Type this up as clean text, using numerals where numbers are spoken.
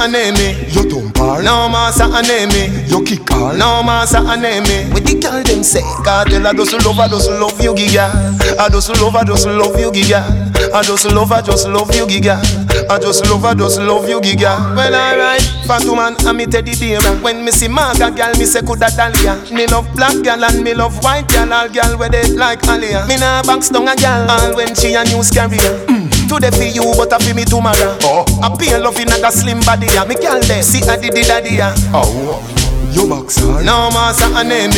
enemy. You dump her. No massa enemy. You kick her. No massa enemy. With the girl them say, God tell I just love you, giga. I just love you, giga. I just love you, giga. I just love you, giga. Well alright, fat woman and me teddy bear. When me see Maga girl, me say coulda Dahlia. Me love black girl and me love white girl. All girl with it like Alia. Me nah box down a girl, all when she a news carrier. Today for you, but I feel me tomorrow. I pay love in a slim body. Me girl there, see I did daddy. Oh, you box her. No massa enemy.